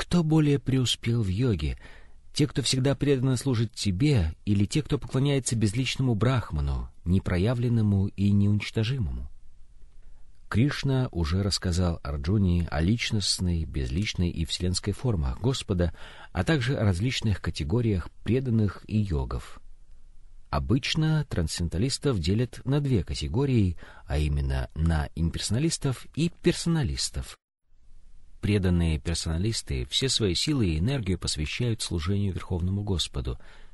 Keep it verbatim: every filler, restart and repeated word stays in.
Кто более преуспел в йоге? Те, кто всегда преданно служит тебе, или те, кто поклоняется безличному брахману, непроявленному и неуничтожимому? Кришна уже рассказал Арджуне о личностной, безличной и вселенской формах Господа, а также о различных категориях преданных и йогов. Обычно трансценденталистов делят на две категории, а именно на имперсоналистов и персоналистов. Преданные персоналисты все свои силы и энергию посвящают служению Верховному Господу.